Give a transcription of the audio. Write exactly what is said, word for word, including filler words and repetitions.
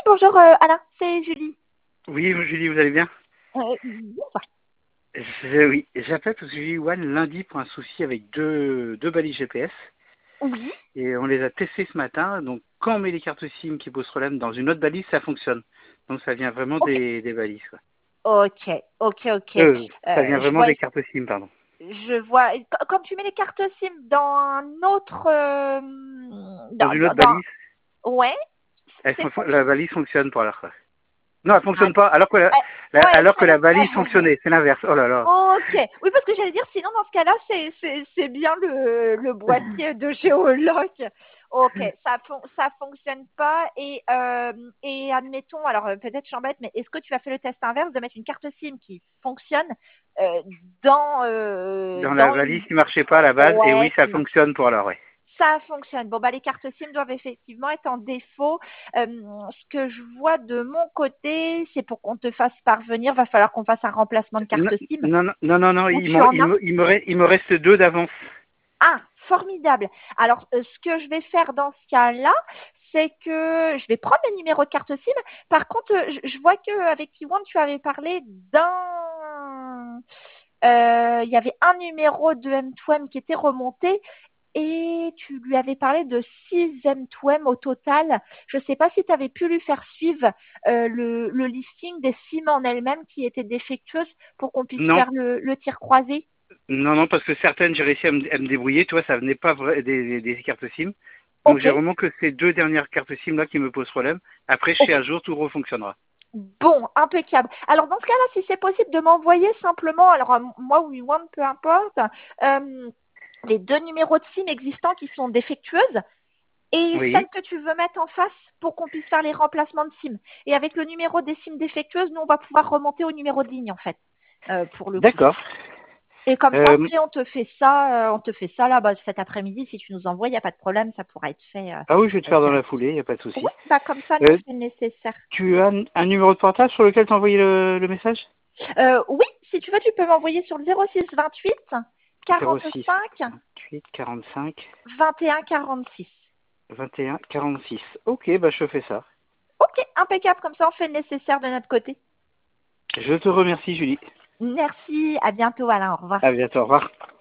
bonjour euh, Alain, c'est Julie. Oui, Julie, vous allez bien? Euh, bonsoir. Je- Oui, j'appelle parce que j'ai eu One lundi pour un souci avec deux, deux balises G P S Oui. et on les a testées ce matin. Donc, quand on met les cartes SIM qui posent problème dans une autre balise, ça fonctionne. Donc, ça vient vraiment Ok, des, des balises, quoi. ok, ok, ok. Euh, ça vient Euh, je vraiment vois, des cartes SIM, pardon. je vois. Qu- Quand tu mets les cartes SIM dans un autre, euh, Dans dans, une dans, autre dans- balise, ouais, elle c'est fon- fon- la balise fonctionne pour alors, quoi. Non, elle ah, fonctionne pas, alors que la, ah, la- ouais, alors que la c'est- balise fonctionnait. C'est l'inverse. Oh là là. Ok, oui parce que j'allais dire sinon dans ce cas-là c'est c'est c'est bien le le boîtier de Géoloc. Ok, ça fon- ça fonctionne pas et euh, et admettons alors euh, peut-être je t'embête mais est-ce que tu as fait le test inverse de mettre une carte SIM qui fonctionne euh, dans euh, Dans la dans valise une qui marchait pas à la base, et ouais oui, ça qui marche. fonctionne pour alors, ouais. Ça fonctionne. Bon, bah, les cartes SIM doivent effectivement être en défaut. Euh, ce que je vois de mon côté, c'est pour qu'on te fasse parvenir, va falloir qu'on fasse un remplacement de Non, carte SIM. non, non, non, non, non, Où il tu me, en il as? me, il me re- il me reste deux d'avance. Ah, formidable. Alors, euh, ce que je vais faire dans ce cas-là, c'est que je vais prendre le numéro de carte SIM. Par contre, euh, je, je vois qu'avec Iwan, tu avais parlé d'un... euh, il y avait un numéro de M deux M qui était remonté et tu lui avais parlé de six M deux M au total. Je ne sais pas si tu avais pu lui faire suivre euh, le, le listing des SIM en elles-mêmes qui étaient défectueuses pour qu'on puisse Non, faire le, le tir croisé. non, non, parce que certaines, j'ai réussi à me, à me débrouiller. Toi, ça venait pas vrai, des, des, des cartes SIM. Donc, Ok. j'ai vraiment que ces deux dernières cartes SIM là qui me posent problème. Après, Ok. chez à jour, tout refonctionnera. Bon, impeccable. Alors dans ce cas-là, si c'est possible de m'envoyer simplement, alors euh, moi ou Iwan, peu importe, euh, les deux numéros de SIM existants qui sont défectueuses et celles Oui, que tu veux mettre en face pour qu'on puisse faire les remplacements de SIM. Et avec le numéro des SIM défectueuses, nous on va pouvoir remonter au numéro de ligne en fait, euh, pour le coup. d'accord. Et comme ça, Euh, après on te fait ça, euh, on te fait ça là, bah, cet après-midi, si tu nous envoies, il n'y a pas de problème, ça pourra être fait euh, ah oui, je vais te euh, faire dans la direct. foulée, il n'y a pas de Oui, souci. bah comme ça, nous on Euh, fait le nécessaire. tu as un, un numéro de portable sur lequel t'as envoyé le, le message? Euh, oui, si tu veux, tu peux m'envoyer sur le zéro six vingt-huit zéro six quarante-cinq vingt-huit quarante-cinq vingt et un quarante-six. vingt et un quarante-six. Ok, bah je fais ça. Ok, impeccable, comme ça on fait le nécessaire de notre côté. Je te remercie, Julie. Merci, à bientôt Alain, au revoir. À bientôt, au revoir.